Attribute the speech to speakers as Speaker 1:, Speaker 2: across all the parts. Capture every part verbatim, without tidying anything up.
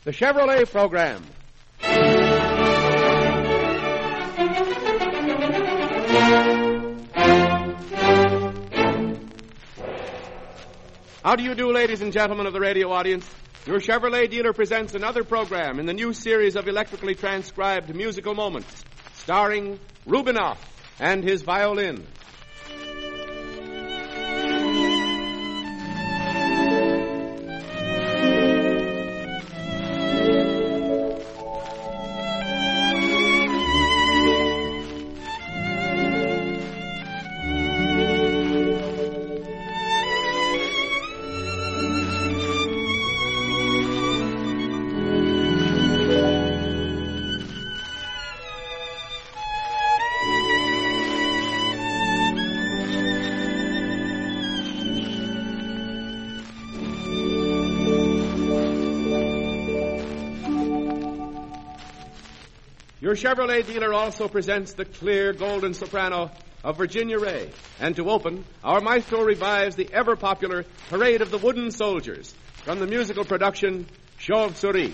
Speaker 1: the Chevrolet Program. How do you do, ladies and gentlemen of the radio audience? Your Chevrolet dealer presents another program in the new series of electrically transcribed musical moments, starring Rubinoff and his violin. Your Chevrolet dealer also presents the clear golden soprano of Virginia Ray. And to open, our maestro revives the ever-popular Parade of the Wooden Soldiers from the musical production Chauve-souris.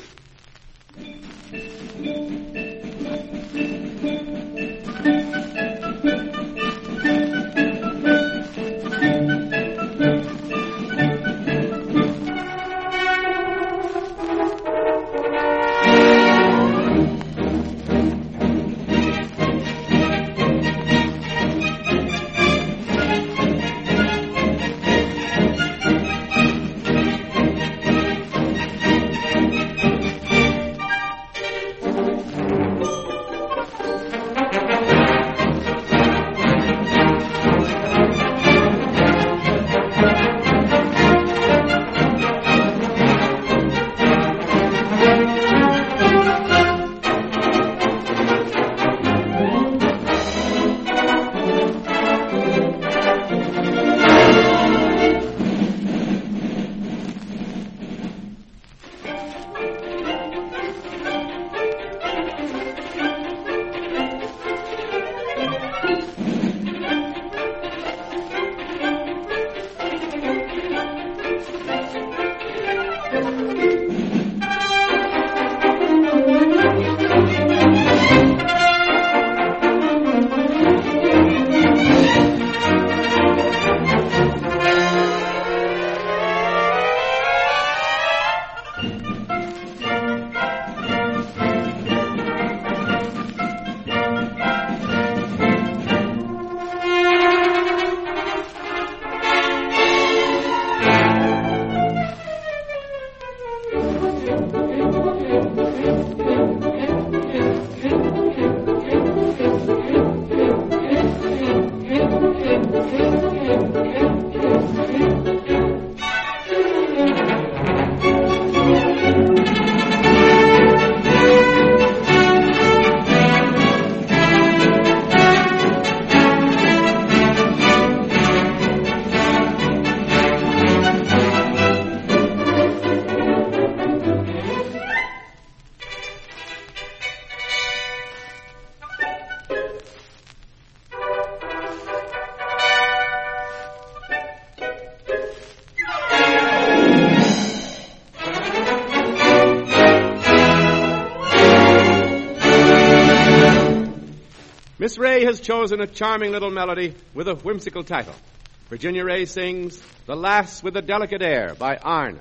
Speaker 1: Miss Ray has chosen a charming little melody with a whimsical title. Virginia Ray sings The Lass with the Delicate Air by Arne.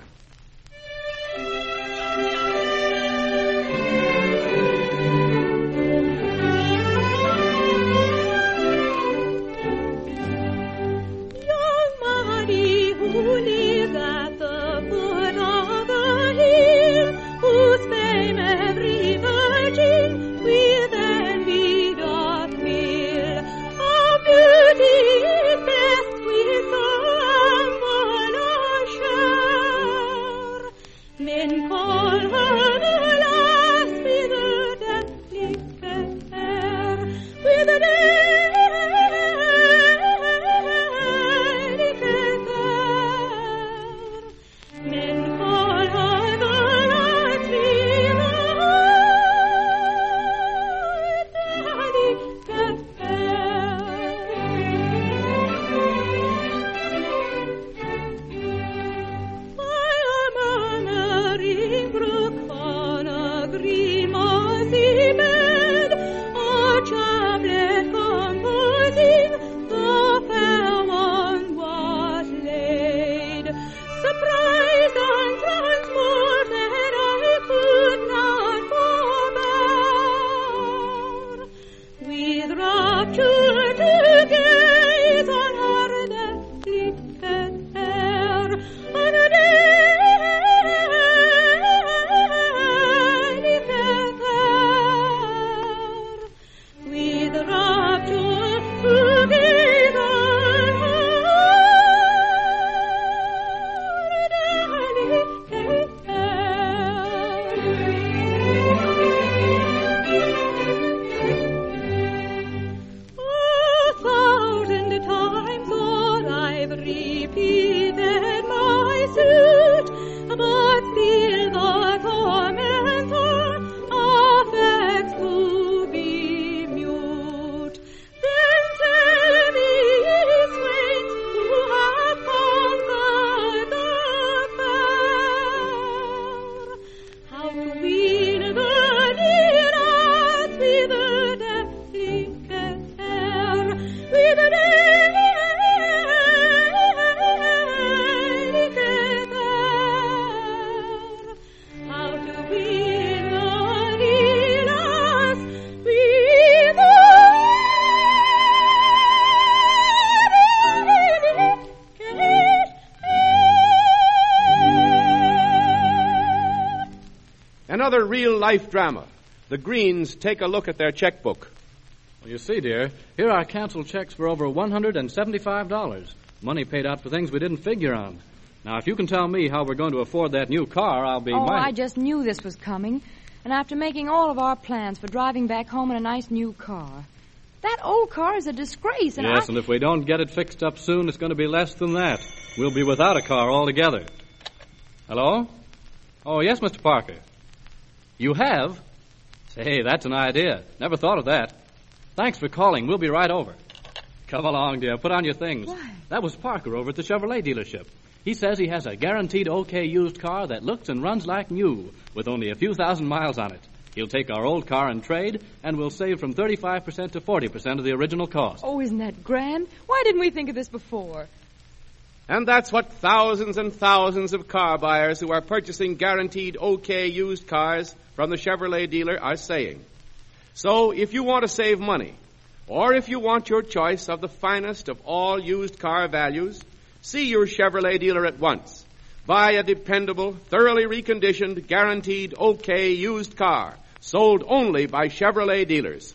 Speaker 1: Another real-life drama. The Greens take a look at their checkbook.
Speaker 2: Well, you see, dear, here are canceled checks for over one hundred seventy-five dollars. Money paid out for things we didn't figure on. Now, if you can tell me how we're going to afford that new car, I'll be
Speaker 3: Oh,
Speaker 2: mighty...
Speaker 3: I just knew this was coming. And after making all of our plans for driving back home in a nice new car. That old car is a disgrace, and
Speaker 2: Yes,
Speaker 3: I...
Speaker 2: and if we don't get it fixed up soon, it's going to be less than that. We'll be without a car altogether. Hello? Oh, yes, Mister Parker. You have? Say, that's an idea. Never thought of that. Thanks for calling. We'll be right over. Come along, dear. Put on your things.
Speaker 3: Why?
Speaker 2: That was Parker over at the Chevrolet dealership. He says he has a guaranteed okay used car that looks and runs like new with only a few thousand miles on it. He'll take our old car and trade, and we'll save from thirty-five percent to forty percent of the original cost.
Speaker 3: Oh, isn't that grand? Why didn't we think of this before?
Speaker 1: And that's what thousands and thousands of car buyers who are purchasing guaranteed okay used cars from the Chevrolet dealer are saying. So if you want to save money, or if you want your choice of the finest of all used car values, see your Chevrolet dealer at once. Buy a dependable, thoroughly reconditioned, guaranteed okay used car, sold only by Chevrolet dealers.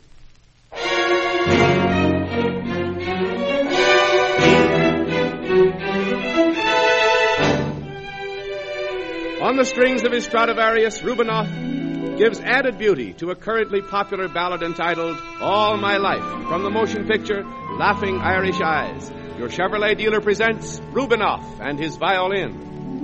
Speaker 1: On the strings of his Stradivarius, Rubinoff gives added beauty to a currently popular ballad entitled All My Life from the motion picture Laughing Irish Eyes. Your Chevrolet dealer presents Rubinoff and his violin.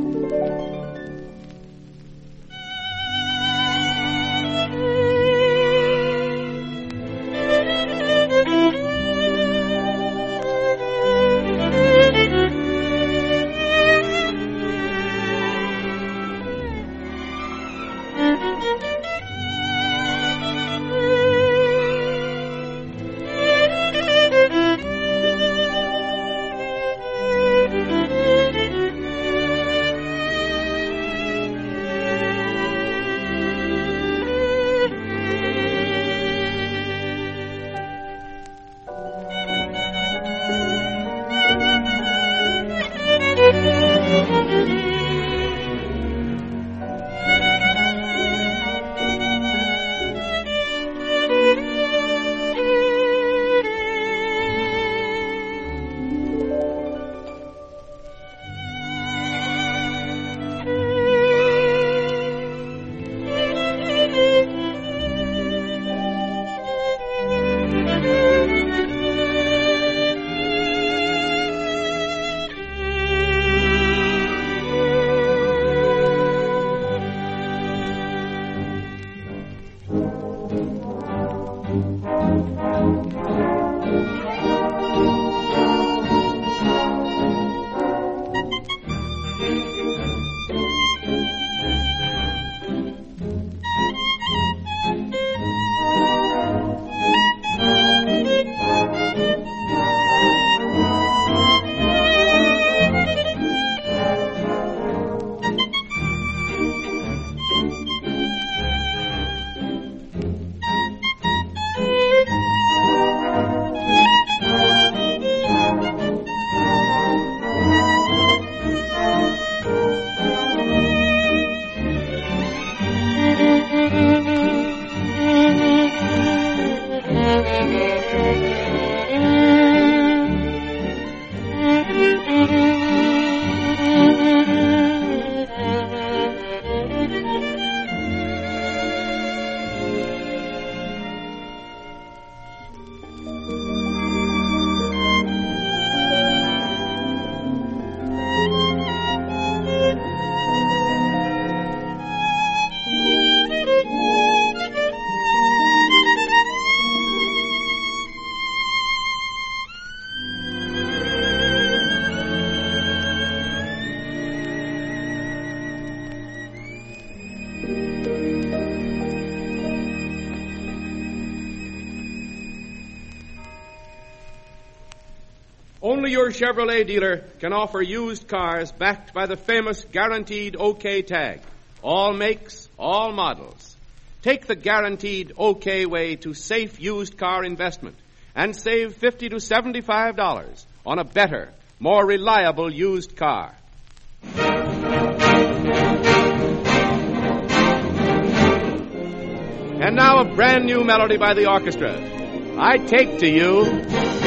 Speaker 1: Only your Chevrolet dealer can offer used cars backed by the famous Guaranteed OK tag. All makes, all models. Take the Guaranteed OK way to safe used car investment and save fifty to seventy-five dollars on a better, more reliable used car. And now a brand new melody by the orchestra. I Take to You.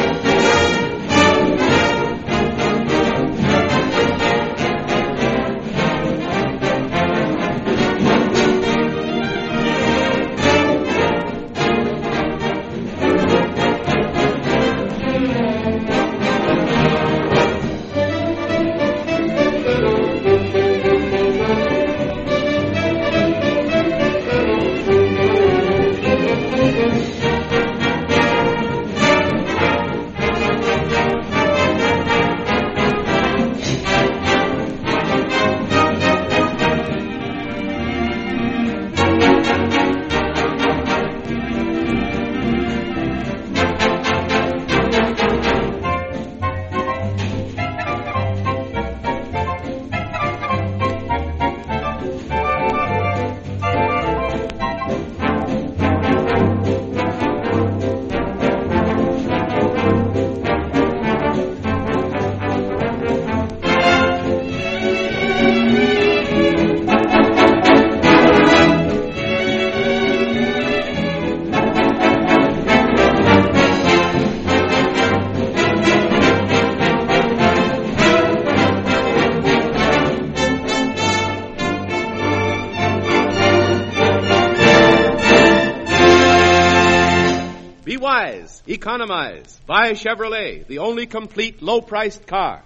Speaker 1: Be wise, economize, buy Chevrolet, the only complete low-priced car.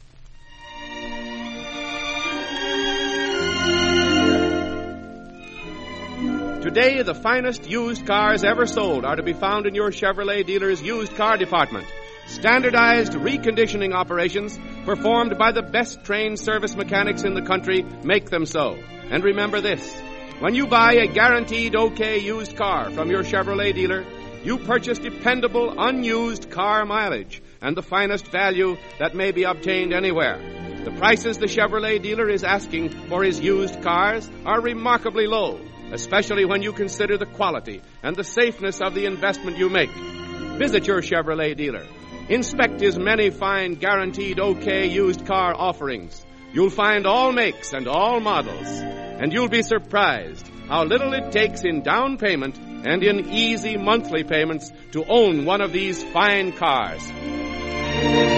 Speaker 1: Today, the finest used cars ever sold are to be found in your Chevrolet dealer's used car department. Standardized reconditioning operations performed by the best trained service mechanics in the country make them so. And remember this, when you buy a guaranteed okay used car from your Chevrolet dealer, you purchase dependable, unused car mileage and the finest value that may be obtained anywhere. The prices the Chevrolet dealer is asking for his used cars are remarkably low, especially when you consider the quality and the safeness of the investment you make. Visit your Chevrolet dealer. Inspect his many fine guaranteed okay used car offerings. You'll find all makes and all models, and you'll be surprised how little it takes in down payment and in easy monthly payments to own one of these fine cars.